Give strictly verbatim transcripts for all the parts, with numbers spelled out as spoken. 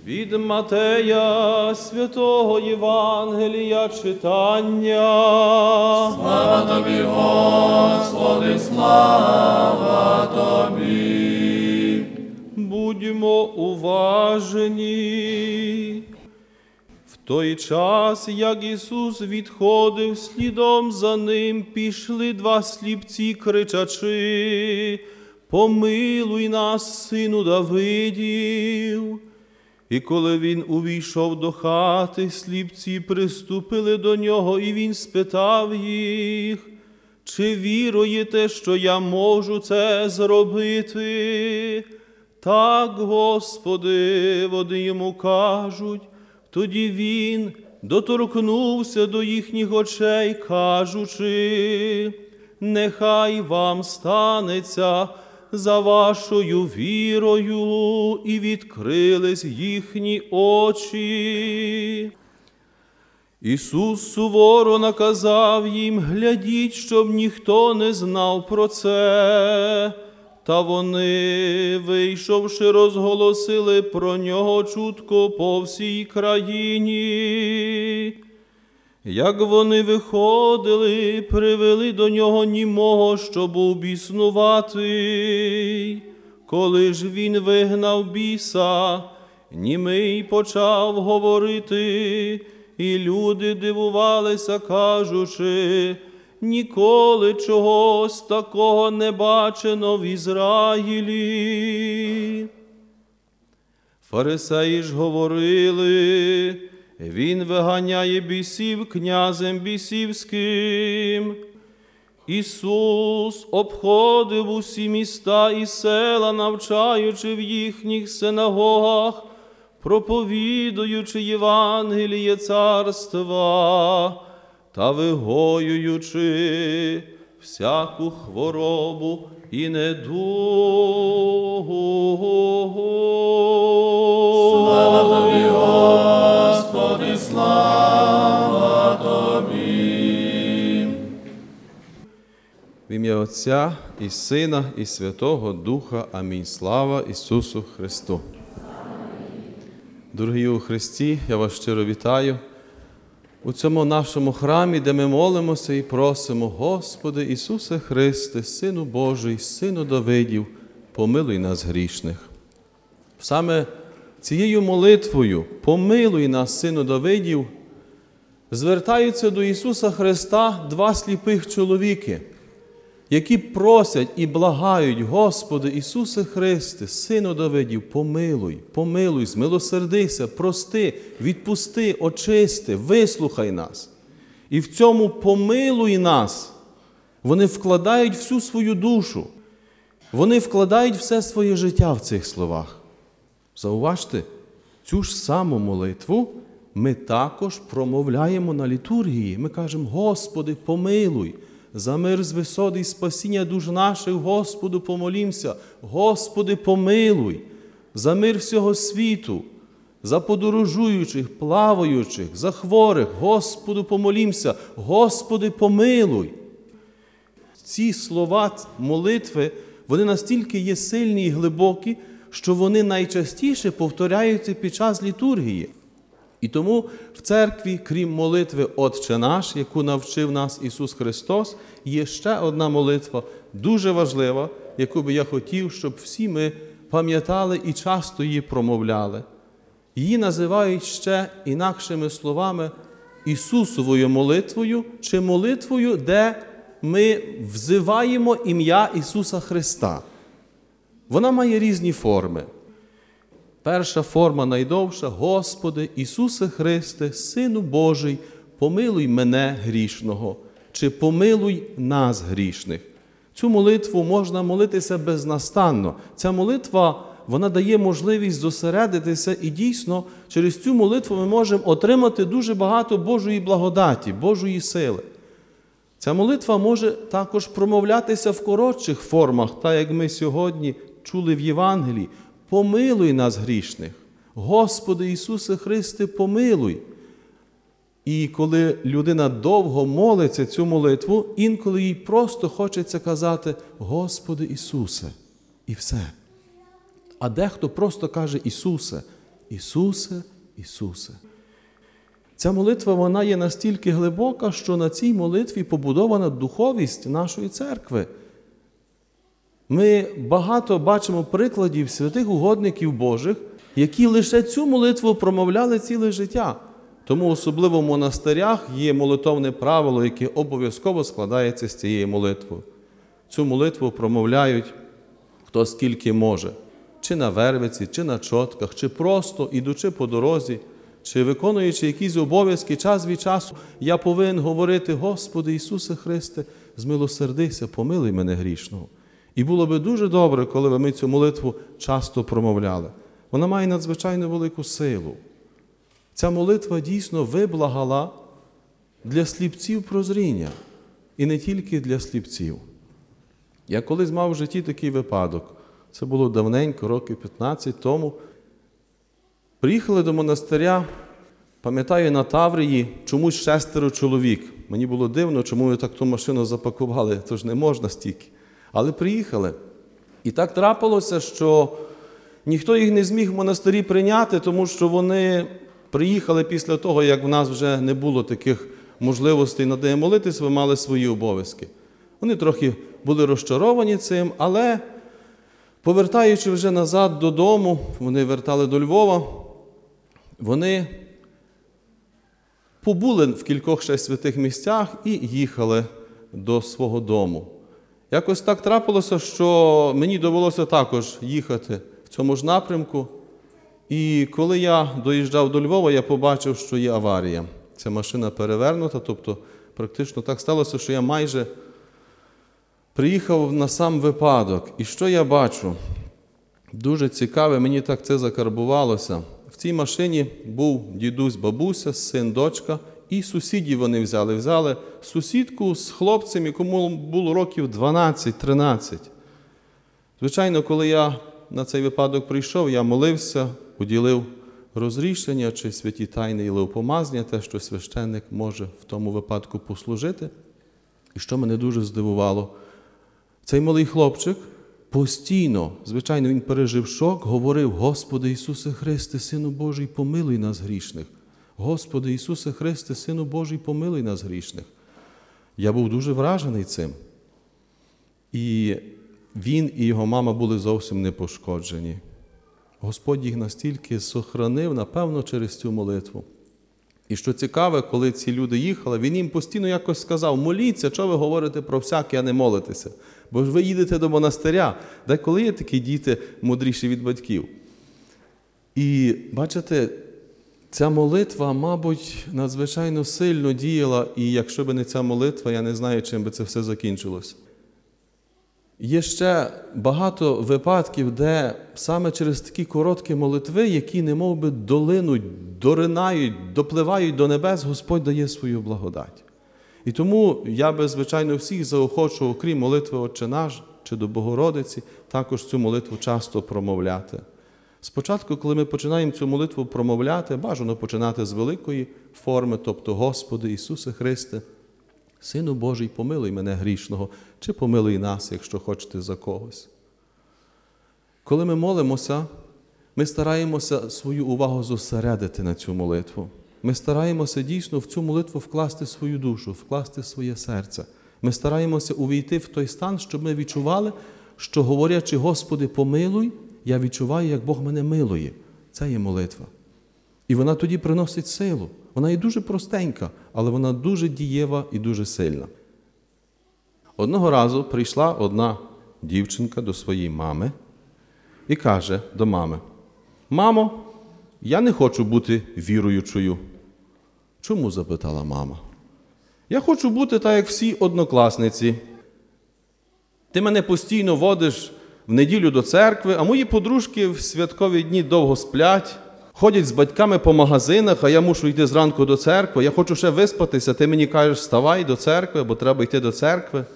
Від Матея святого Євангелія читання. Слава Тобі, Господи, слава Тобі. Будьмо уважні. В той час, як Ісус відходив, слідом за ним пішли два сліпці, кричачи: «Помилуй нас, сину Давидів!» І коли він увійшов до хати, сліпці приступили до нього, і він спитав їх: «Чи віруєте, що я можу це зробити?» «Так, Господи», вони йому кажуть. Тоді він доторкнувся до їхніх очей, кажучи: «Нехай вам станеться за вашою вірою», і відкрились їхні очі. Ісус суворо наказав їм: «Глядіть, щоб ніхто не знав про це». Та вони, вийшовши, розголосили про нього чутко по всій країні. Як вони виходили, привели до нього німого, що був біснуватий. Коли ж він вигнав біса, німий почав говорити, і люди дивувалися, кажучи: «Ніколи чогось такого не бачено в Ізраїлі». Фарисеї ж говорили: «Він виганяє бісів князем бісівським». Ісус обходив усі міста і села, навчаючи в їхніх синагогах, проповідуючи Євангеліє царства та вигоюючи всяку хворобу і недугу. Слава Тобі, Господи, слава Тобі. В ім'я Отця і Сина, і Святого Духа. Амінь. Слава Ісусу Христу. Дорогі у Христі, я вас щиро вітаю у цьому нашому храмі, де ми молимося і просимо: «Господи Ісусе Христе, Сину Божий, Сину Давидів, помилуй нас грішних». Саме цією молитвою «Помилуй нас, Сину Давидів» звертаються до Ісуса Христа два сліпих чоловіки, які просять і благають: «Господи Ісусе Христе, Сину Давидів, помилуй, помилуй, змилосердися, прости, відпусти, очисти, вислухай нас». І в цьому «помилуй нас» вони вкладають всю свою душу, вони вкладають все своє життя в цих словах. Зауважте, цю ж саму молитву ми також промовляємо на літургії. Ми кажемо: «Господи, помилуй, за мир з висот і спасіння душ наших, Господу, помолімся, Господи, помилуй, за мир всього світу, за подорожуючих, плаваючих, за хворих, Господу, помолімся, Господи, помилуй». Ці слова молитви, вони настільки є сильні і глибокі, що вони найчастіше повторяються під час літургії. І тому в церкві, крім молитви «Отче наш», яку навчив нас Ісус Христос, є ще одна молитва, дуже важлива, яку би я хотів, щоб всі ми пам'ятали і часто її промовляли. Її називають ще інакшими словами Ісусовою молитвою чи молитвою, де ми взиваємо ім'я Ісуса Христа. Вона має різні форми. Перша форма найдовша: «Господи Ісусе Христе, Сину Божий, помилуй мене грішного», чи «помилуй нас грішних». Цю молитву можна молитися безнастанно. Ця молитва, вона дає можливість зосередитися, і дійсно через цю молитву ми можемо отримати дуже багато Божої благодаті, Божої сили. Ця молитва може також промовлятися в коротших формах, так як ми сьогодні чули в Євангелії: «Помилуй нас грішних, Господи Ісусе Христе, помилуй». І коли людина довго молиться цю молитву, інколи їй просто хочеться казати «Господи Ісусе» і все. А дехто просто каже «Ісусе» Ісусе, Ісусе. Ця молитва, вона є настільки глибока, що на цій молитві побудована духовість нашої церкви. Ми багато бачимо прикладів святих угодників Божих, які лише цю молитву промовляли ціле життя. Тому особливо в монастирях є молитовне правило, яке обов'язково складається з цієї молитви. Цю молитву промовляють хто скільки може. Чи на вервиці, чи на чотках, чи просто ідучи по дорозі, чи виконуючи якісь обов'язки час від часу, я повинен говорити: Господи Ісусе Христе, змилосердися, помилуй мене грішного. І було би дуже добре, коли б ми цю молитву часто промовляли. Вона має надзвичайно велику силу. Ця молитва дійсно виблагала для сліпців прозріння. І не тільки для сліпців. Я колись мав в житті такий випадок. Це було давненько, років п'ятнадцять тому. Приїхали до монастиря, пам'ятаю, на Таврії чомусь шестеро чоловік. Мені було дивно, чому ви так ту машину запакували, то ж не можна стільки. Але приїхали. І так трапилося, що ніхто їх не зміг в монастирі прийняти, тому що вони приїхали після того, як в нас вже не було таких можливостей над ними молитись, ви мали свої обов'язки. Вони трохи були розчаровані цим, але повертаючи вже назад додому, вони вертали до Львова, вони побули в кількох ще святих місцях і їхали до свого дому. Якось так трапилося, що мені довелося також їхати в цьому ж напрямку. І коли я доїжджав до Львова, я побачив, що є аварія. Ця машина перевернута, тобто практично так сталося, що я майже приїхав на сам випадок. І що я бачу? Дуже цікаве, мені так це закарбувалося. В цій машині був дідусь, бабуся, син, дочка, і сусідів вони взяли. Взяли сусідку з хлопцем, якому було років дванадцять-тринадцять. Звичайно, коли я на цей випадок прийшов, я молився, уділив розрішення чи святі тайни єлеопомазання, те, що священник може в тому випадку послужити. І що мене дуже здивувало, цей малий хлопчик постійно, звичайно, він пережив шок, говорив: Господи Ісусе Христе, Сину Божий, помилуй нас грішних. Господи Ісусе Христе, Сину Божий, помилуй нас грішних. Я був дуже вражений цим. І він і його мама були зовсім не пошкоджені. Господь їх настільки сохранив, напевно, через цю молитву. І що цікаве, коли ці люди їхали, він їм постійно якось сказав: моліться, що ви говорите про всяке, а не молитеся? Бо ж ви їдете до монастиря. Деколи є такі діти мудріші від батьків. І, бачите, ця молитва, мабуть, надзвичайно сильно діяла, і якщо б не ця молитва, я не знаю, чим би це все закінчилося. Є ще багато випадків, де саме через такі короткі молитви, які немов би долинуть, доринають, допливають до небес, Господь дає свою благодать. І тому я би, звичайно, всіх заохочував, окрім молитви «Отче наш» чи до Богородиці, також цю молитву часто промовляти. Спочатку, коли ми починаємо цю молитву промовляти, бажано починати з великої форми, тобто «Господи Ісусе Христе, Сину Божий, помилуй мене грішного», чи помилуй нас, якщо хочете, за когось. Коли ми молимося, ми стараємося свою увагу зосередити на цю молитву. Ми стараємося дійсно в цю молитву вкласти свою душу, вкласти своє серце. Ми стараємося увійти в той стан, щоб ми відчували, що, говорячи «Господи, помилуй», я відчуваю, як Бог мене милує. Це є молитва. І вона тоді приносить силу. Вона є дуже простенька, але вона дуже дієва і дуже сильна. Одного разу прийшла одна дівчинка до своєї мами і каже до мами: «Мамо, я не хочу бути віруючою». «Чому?» – запитала мама. «Я хочу бути так, як всі однокласниці. Ти мене постійно водиш в неділю до церкви, а мої подружки в святкові дні довго сплять, ходять з батьками по магазинах, а я мушу йти зранку до церкви. Я хочу ще виспатися, ти мені кажеш, вставай до церкви, бо треба йти до церкви.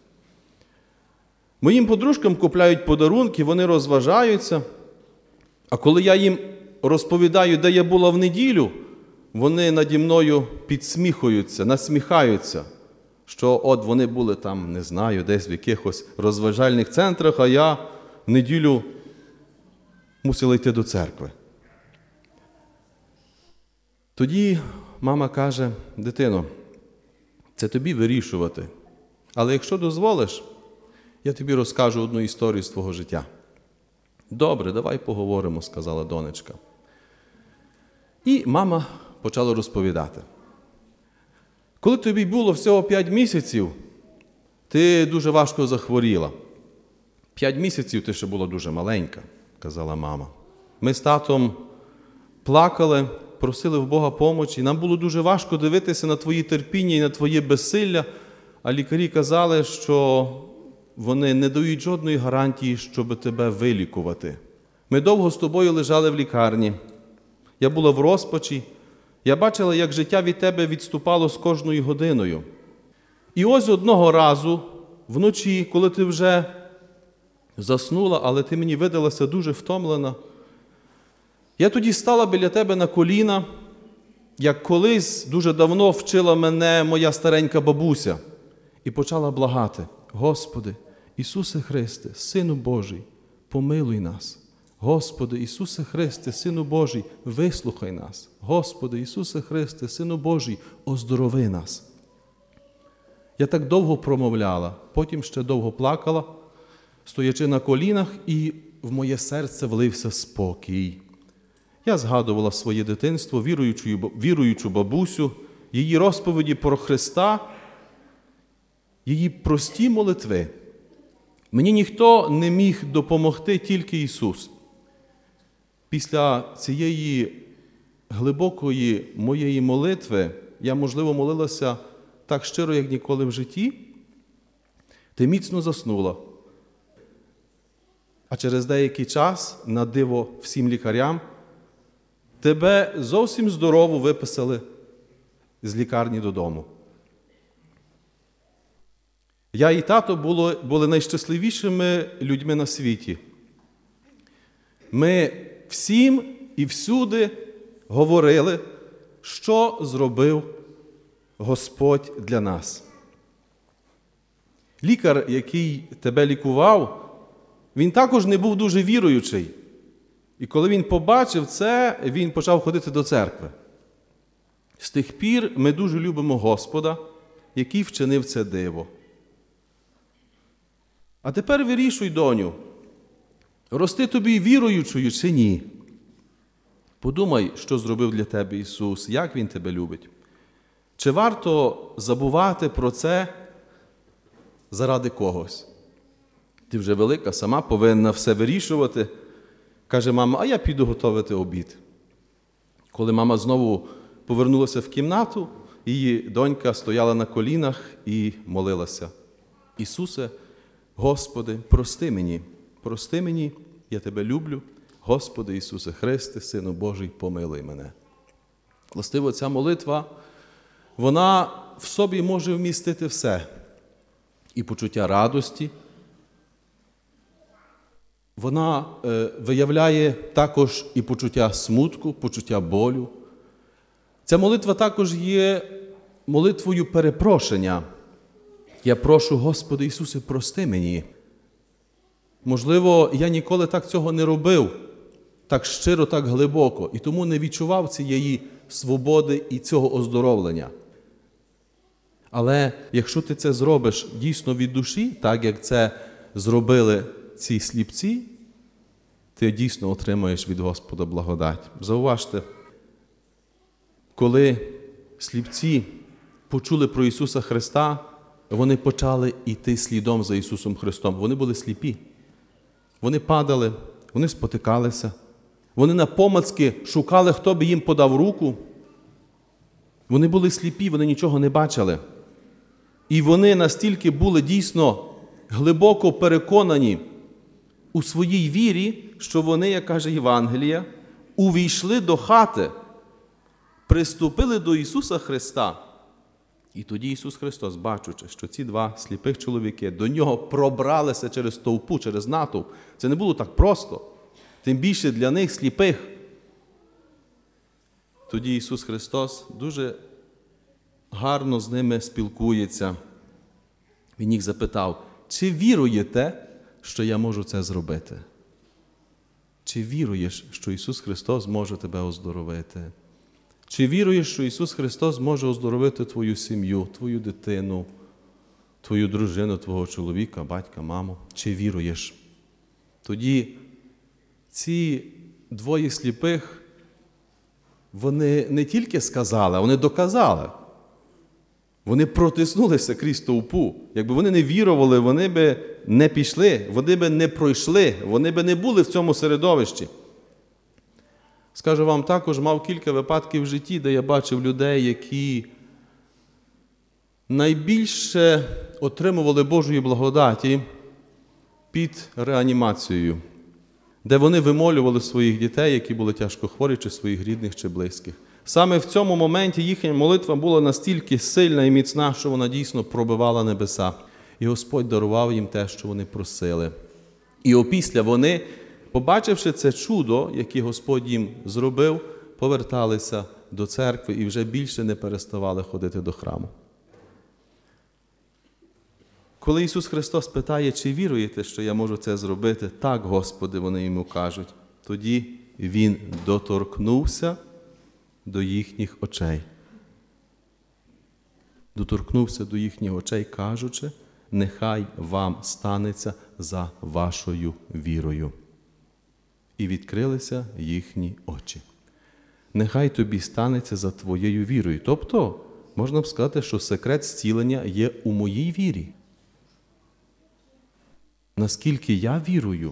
Моїм подружкам купляють подарунки, вони розважаються, а коли я їм розповідаю, де я була в неділю, вони наді мною підсміхуються, насміхаються, що от вони були там, не знаю, десь в якихось розважальних центрах, а я в неділю мусила йти до церкви». Тоді мама каже: дитино, це тобі вирішувати. Але якщо дозволиш, я тобі розкажу одну історію з твого життя. Добре, давай поговоримо, сказала донечка. І мама почала розповідати. Коли тобі було всього п'ять місяців, ти дуже важко захворіла. П'ять місяців ти ще була дуже маленька, казала мама. Ми з татом плакали, просили в Бога помочі. Нам було дуже важко дивитися на твої терпіння і на твоє безсилля, а лікарі казали, що вони не дають жодної гарантії, щоб тебе вилікувати. Ми довго з тобою лежали в лікарні. Я була в розпачі. Я бачила, як життя від тебе відступало з кожною годиною. І ось одного разу, вночі, коли ти вже заснула, але ти мені видалася дуже втомлена, я тоді стала біля тебе на коліна, як колись дуже давно вчила мене моя старенька бабуся, і почала благати: Господи, Ісусе Христе, Сину Божий, помилуй нас. Господи, Ісусе Христе, Сину Божий, вислухай нас. Господи, Ісусе Христе, Сину Божий, оздорови нас. Я так довго промовляла, потім ще довго плакала, стоячи на колінах, і в моє серце влився спокій. Я згадувала своє дитинство, віруючу, віруючу бабусю, її розповіді про Христа, її прості молитви. Мені ніхто не міг допомогти, тільки Ісус. Після цієї глибокої моєї молитви, я, можливо, молилася так щиро, як ніколи в житті, ти міцно заснула. А через деякий час, на диво всім лікарям, тебе зовсім здорову виписали з лікарні додому. Я і тато були, були найщасливішими людьми на світі. Ми всім і всюди говорили, що зробив Господь для нас. Лікар, який тебе лікував, він також не був дуже віруючий. І коли він побачив це, він почав ходити до церкви. З тих пір ми дуже любимо Господа, який вчинив це диво. А тепер вирішуй, доню, рости тобі віруючою чи ні. Подумай, що зробив для тебе Ісус, як Він тебе любить. Чи варто забувати про це заради когось? Ти вже велика, сама повинна все вирішувати. Каже мама: а я піду готувати обід. Коли мама знову повернулася в кімнату, її донька стояла на колінах і молилася: Ісусе, Господи, прости мені, прости мені, я Тебе люблю. Господи Ісусе Христе, Сину Божий, помилуй мене. Властиво, ця молитва, вона в собі може вмістити все. І почуття радості. Вона е, виявляє також і почуття смутку, почуття болю. Ця молитва також є молитвою перепрошення. Я прошу: Господи Ісусе, прости мені. Можливо, я ніколи так цього не робив, так щиро, так глибоко, і тому не відчував цієї свободи і цього оздоровлення. Але якщо ти це зробиш дійсно від душі, так як це зробили ці сліпці, ти дійсно отримаєш від Господа благодать. Зауважте, коли сліпці почули про Ісуса Христа, вони почали йти слідом за Ісусом Христом. Вони були сліпі. Вони падали, вони спотикалися. Вони напомацки шукали, хто би їм подав руку. Вони були сліпі, вони нічого не бачили. І вони настільки були дійсно глибоко переконані у своїй вірі, що вони, як каже Євангелія, увійшли до хати, приступили до Ісуса Христа. І тоді Ісус Христос, бачучи, що ці два сліпих чоловіки до Нього пробралися через товпу, через натовп, це не було так просто, тим більше для них сліпих. Тоді Ісус Христос дуже гарно з ними спілкується. Він їх запитав: чи віруєте, що я можу це зробити? Чи віруєш, що Ісус Христос може тебе оздоровити? Чи віруєш, що Ісус Христос може оздоровити твою сім'ю, твою дитину, твою дружину, твого чоловіка, батька, маму? Чи віруєш? Тоді ці двоє сліпих, вони не тільки сказали, а вони доказали. Вони протиснулися крізь товпу. Якби вони не вірували, вони би не пішли, вони би не пройшли, вони би не були в цьому середовищі. Скажу вам, також мав кілька випадків в житті, де я бачив людей, які найбільше отримували Божої благодаті під реанімацією, де вони вимолювали своїх дітей, які були тяжко хворі, чи своїх рідних, чи близьких. Саме в цьому моменті їхня молитва була настільки сильна і міцна, що вона дійсно пробивала небеса. І Господь дарував їм те, що вони просили. І опісля вони, побачивши це чудо, яке Господь їм зробив, поверталися до церкви і вже більше не переставали ходити до храму. Коли Ісус Христос питає, чи віруєте, що я можу це зробити? Так, Господи, вони йому кажуть. Тоді Він доторкнувся до їхніх очей. Доторкнувся до їхніх очей, кажучи, нехай вам станеться за вашою вірою. І відкрилися їхні очі. Нехай тобі станеться за твоєю вірою. Тобто, можна б сказати, що секрет зцілення є у моїй вірі. Наскільки я вірую,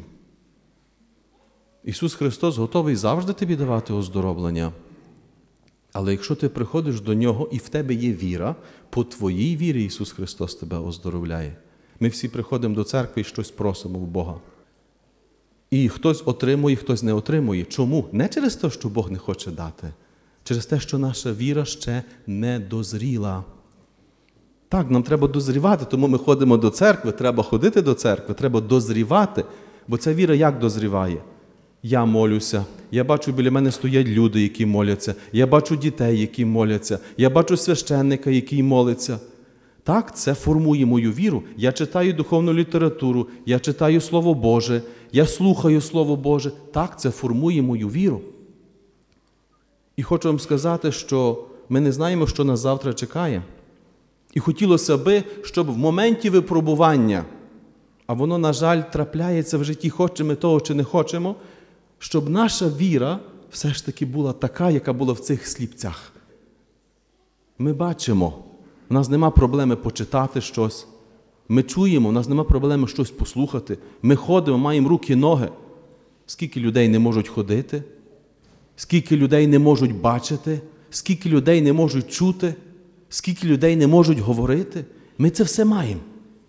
Ісус Христос готовий завжди тобі давати оздоровлення. Але якщо ти приходиш до Нього і в тебе є віра, по твоїй вірі Ісус Христос тебе оздоровляє. Ми всі приходимо до церкви і щось просимо в Бога. І хтось отримує, хтось не отримує. Чому? Не через те, що Бог не хоче дати. Через те, що наша віра ще не дозріла. Так, нам треба дозрівати, тому ми ходимо до церкви, треба ходити до церкви, треба дозрівати. Бо ця віра як дозріває? Я молюся, я бачу, біля мене стоять люди, які моляться, я бачу дітей, які моляться, я бачу священника, який молиться. Так, це формує мою віру. Я читаю духовну літературу, я читаю Слово Боже, я слухаю Слово Боже. Так, це формує мою віру. І хочу вам сказати, що ми не знаємо, що нас завтра чекає. І хотілося би, щоб в моменті випробування, а воно, на жаль, трапляється в житті, хочемо ми того чи не хочемо, щоб наша віра все ж таки була така, яка була в цих сліпцях. Ми бачимо, в нас нема проблеми почитати щось. Ми чуємо, в нас нема проблеми щось послухати. Ми ходимо, маємо руки, ноги. Скільки людей не можуть ходити? Скільки людей не можуть бачити? Скільки людей не можуть чути? Скільки людей не можуть говорити? Ми це все маємо.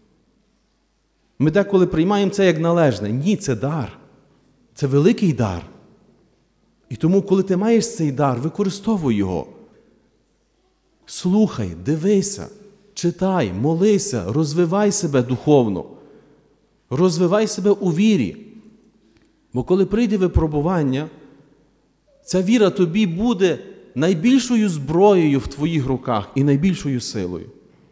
Ми деколи приймаємо це як належне. Ні, це дар. Це великий дар. І тому, коли ти маєш цей дар, використовуй його. Слухай, дивися, читай, молися, розвивай себе духовно. Розвивай себе у вірі. Бо коли прийде випробування, ця віра тобі буде найбільшою зброєю в твоїх руках і найбільшою силою.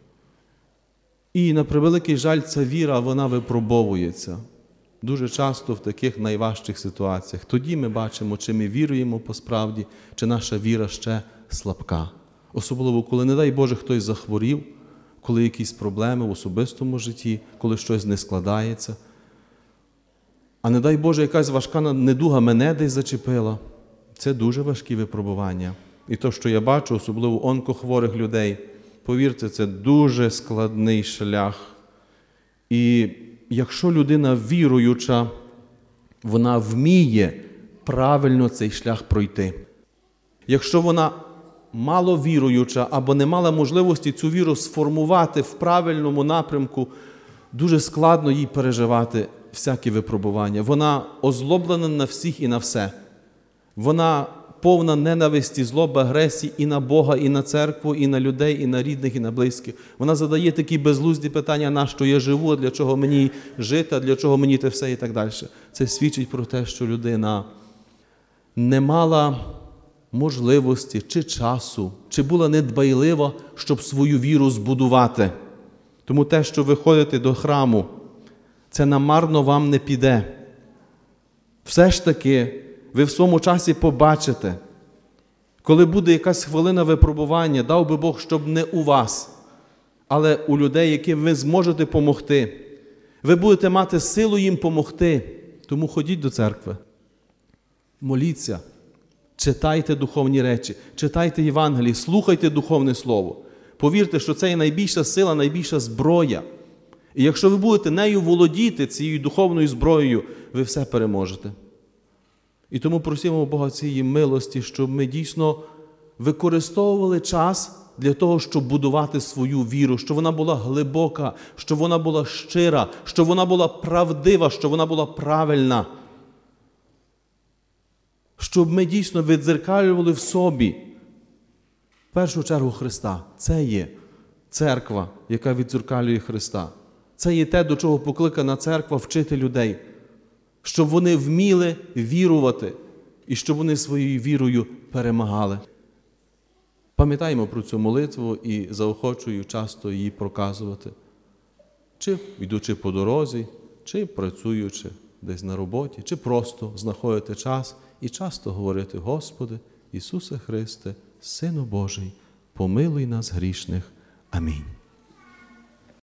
І, на превеликий жаль, ця віра, вона випробовується. Дуже часто в таких найважчих ситуаціях. Тоді ми бачимо, чи ми віруємо по-справді, чи наша віра ще слабка. Особливо, коли, не дай Боже, хтось захворів, коли якісь проблеми в особистому житті, коли щось не складається. А не дай Боже, якась важка недуга мене десь зачепила. Це дуже важкі випробування. І то, що я бачу, особливо онкохворих людей, повірте, це дуже складний шлях. І якщо людина віруюча, вона вміє правильно цей шлях пройти. Якщо вона мало віруюча або не мала можливості цю віру сформувати в правильному напрямку, дуже складно їй переживати всякі випробування. Вона озлоблена на всіх і на все. Вона повна ненависті, злоби, агресії і на Бога, і на церкву, і на людей, і на рідних, і на близьких. Вона задає такі безглузді питання, на що я живу, для чого мені жити, для чого мені те все і так далі. Це свідчить про те, що людина не мала можливості чи часу, чи була недбайлива, щоб свою віру збудувати. Тому те, що ви ходите до храму, це намарно вам не піде. Все ж таки, ви в своєму часі побачите, Коли буде якась хвилина випробування, дав би Бог, щоб не у вас, але у людей, яким ви зможете помогти. Ви будете мати силу їм помогти. Тому ходіть до церкви. Моліться. Читайте духовні речі. Читайте Євангелії. Слухайте духовне слово. Повірте, що це є найбільша сила, найбільша зброя. І якщо ви будете нею володіти, цією духовною зброєю, ви все переможете. І тому просимо Бога цієї милості, щоб ми дійсно використовували час для того, щоб будувати свою віру, щоб вона була глибока, щоб вона була щира, щоб вона була правдива, щоб вона була правильна. Щоб ми дійсно віддзеркалювали в собі в першу чергу Христа. Це є церква, яка віддзеркалює Христа. Це є те, до чого покликана церква вчити людей. Щоб вони вміли вірувати і щоб вони своєю вірою перемагали. Пам'ятаємо про цю молитву і заохочую часто її проказувати. Чи йдучи по дорозі, чи працюючи десь на роботі, чи просто знаходити час і часто говорити: Господи, Ісусе Христе, Сину Божий, помилуй нас грішних. Амінь.